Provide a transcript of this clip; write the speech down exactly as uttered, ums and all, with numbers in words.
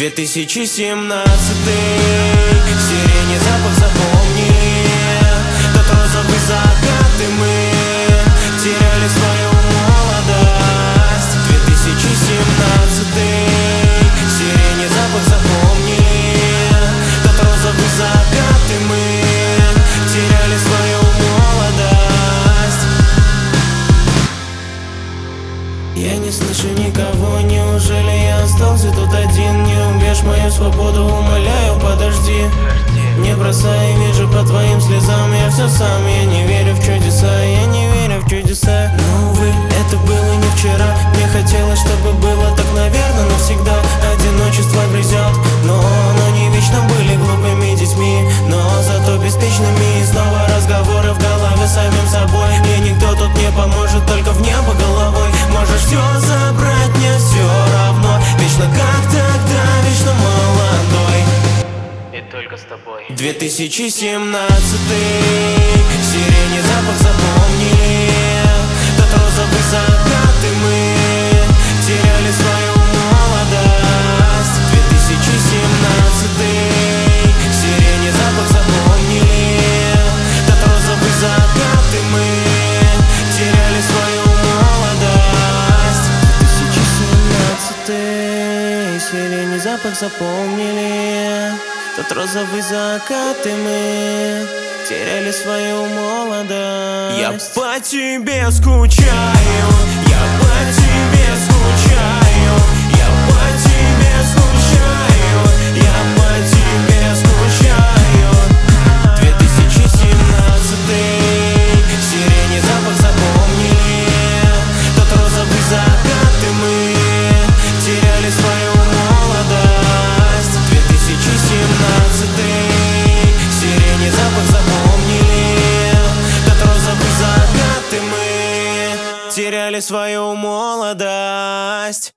две тысячи семнадцатый. Сирени запах запомни. Тот розовый закат, и мы теряли свою молодость. две тысячи семнадцатый. Сирени запах запомни. Тот розовый закат, и мы теряли свою молодость. Я не слышу никого, неужели я остался тут один? Не убьешь мою свободу, умоляю, подожди. Не бросай, вижу по твоим слезам, я все сам. Я не верю в чудеса, я не верю в чудеса. Но, увы, это было не вчера. Мне хотелось, чтобы было так, наверное, навсегда. Одиночество грызет, но оно не вечно. Были глупыми детьми, но зато беспечными. И снова разговоры в голове самим собой. Мне никто тут не поможет, только в небо головой. Можешь все забрать, мне все равно. Вечно как тогда, вечно молодой. И только с тобой. две тысячи семнадцатый. Сирени запах запомни. Тот розовый закат, и мы теряли свою молодость. две тысячи семнадцатый. Сирени запах запомни. Тот розовый закат, и мы теряли свою молодость. две тысячи семнадцатый. Сирени запах запомнили. Тот розовый закат, и мы теряли свою молодость. Я по тебе скучаю, я по тебе скучаю, я по тебе скучаю, я по тебе скучаю. две тысячи семнадцатый. Сирени запах запомни. Тот розовый закат, и мы теряли свою молодость. две тысячи семнадцатый. Сирени запах запомни. Тот розовый закат, и мы теряли свою молодость.